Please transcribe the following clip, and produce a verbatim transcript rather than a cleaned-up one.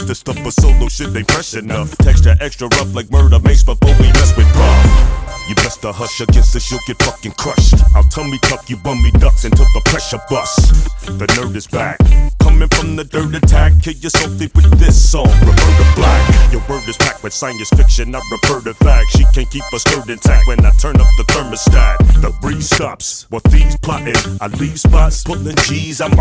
This stuff for solo shit ain't fresh enough. Texture extra rough like murder makes before we mess with rough. You best to hush against this, you'll get fucking crushed. I'll tummy tuck you bummy ducks until the pressure busts. The nerd is back, coming from the dirt attack. Kill yourself with this song, Roberta Black. Your word is packed with science fiction, I refer to facts. She can't keep her skirt intact when I turn up the thermostat. The breeze stops, while thieves plotting, I leave spots, pulling G's. I'm